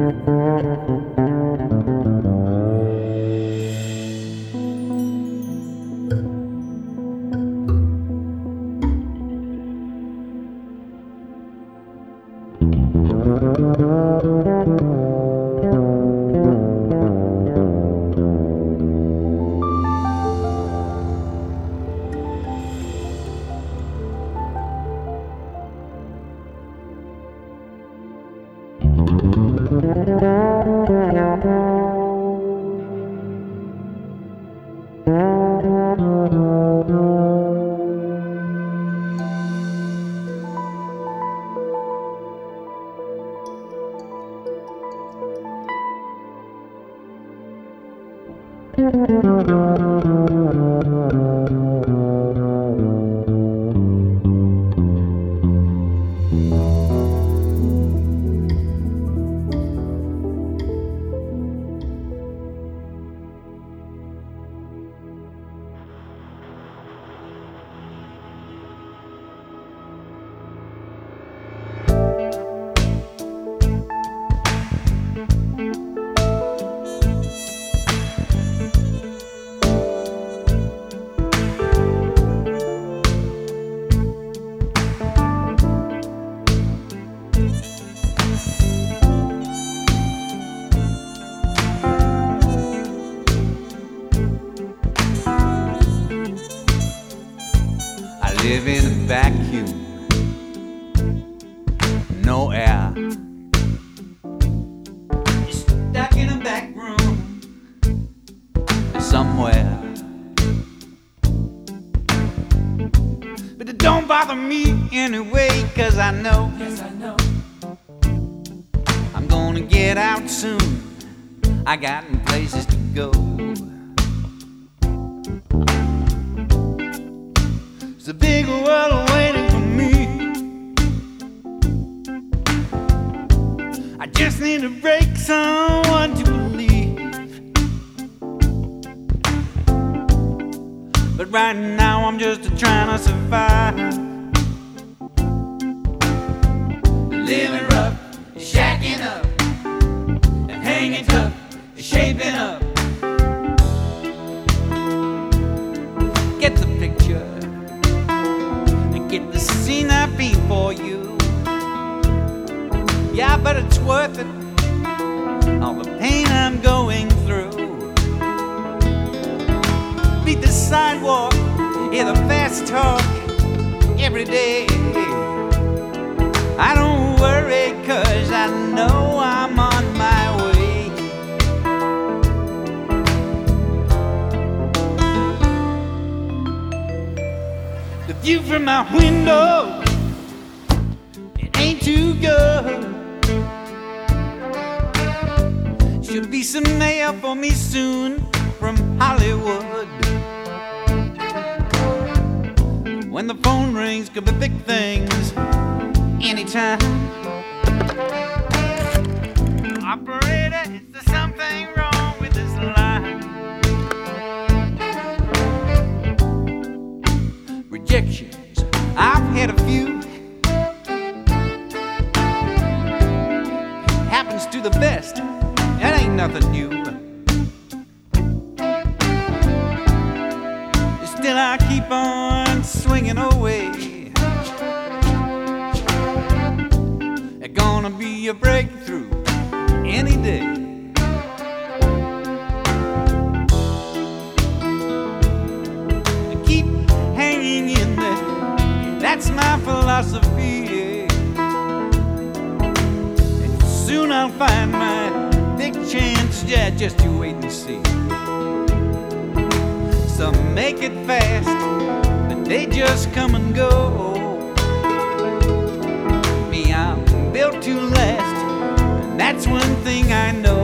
Live in a vacuum, no air. You're stuck in a back room somewhere. But it don't bother me anyway, 'cause I know, yes, I know, I'm gonna get out soon. I got places to go. There's a big world waiting for me. I just need to break someone to believe. But right now I'm just trying to survive. Living rough, shacking up, and hanging tough, shaping up. Get the picture. Get the scene I be for you. Yeah, but it's worth it, all the pain I'm going through. Beat the sidewalk, hear the fast talk every day. I don't worry, 'cause I know I'm on my way. The view from my window, it ain't too good. Should be some mail for me soon from Hollywood. When the phone rings, could be big things anytime. Operator, is there something wrong with this line? Rejections, I've had a few. Happens to the best, that ain't nothing new. Still I keep on swinging away. It's gonna be a breakthrough any day. Keep hanging in there, that's my philosophy. And soon I'll find my big chance, yeah, just you wait and see. Some make it fast, but they just come and go. Me, I'm built to last, and that's one thing I know.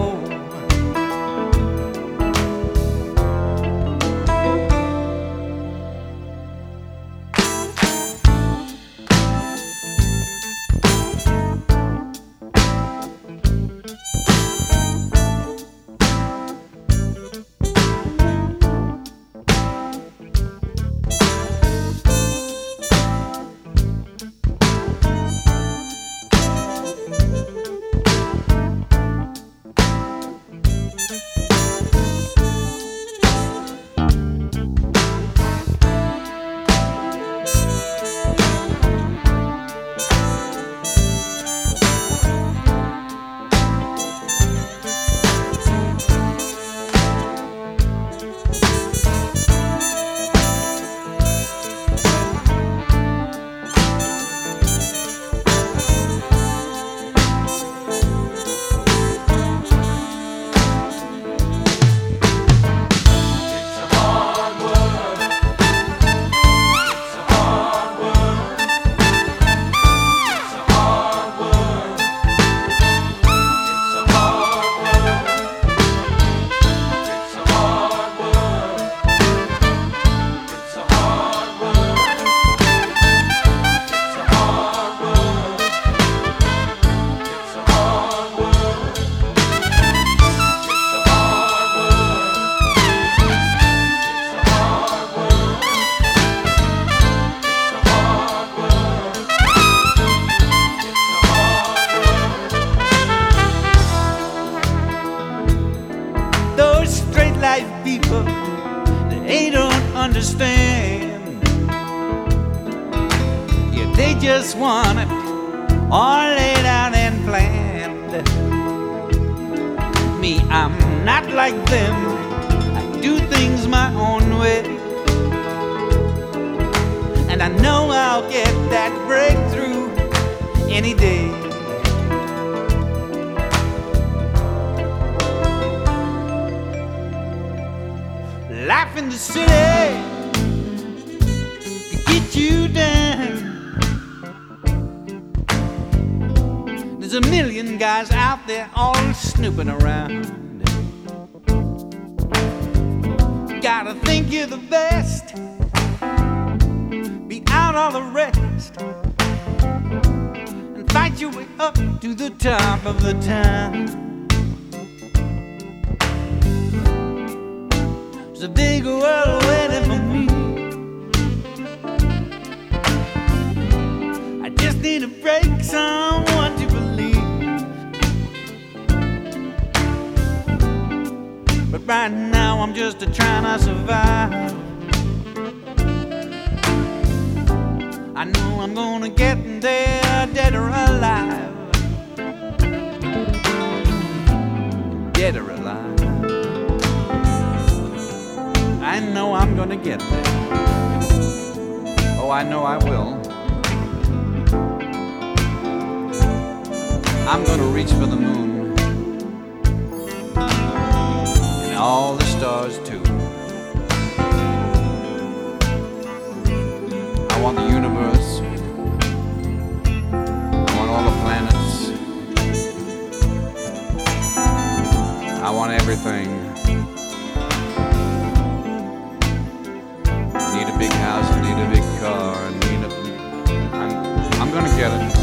They just want it all laid out and planned. Me, I'm not like them. I do things my own way, and I know I'll get that breakthrough any day. Life in the city can get you down. There's a million guys out there all snooping around. Gotta think you're the best, beat out all the rest, and fight your way up to the top of the town. There's a big world waiting for me. I just need a break, someone to believe. But right now I'm just trying to survive. I know I'm gonna get there, dead or alive. Dead or alive. I know I'm gonna get there. Oh, I know I will. I'm gonna reach for the moon and all the stars too. I want the universe. I want all the planets. I want everything. Need a big house, need a big car, I'm gonna get it.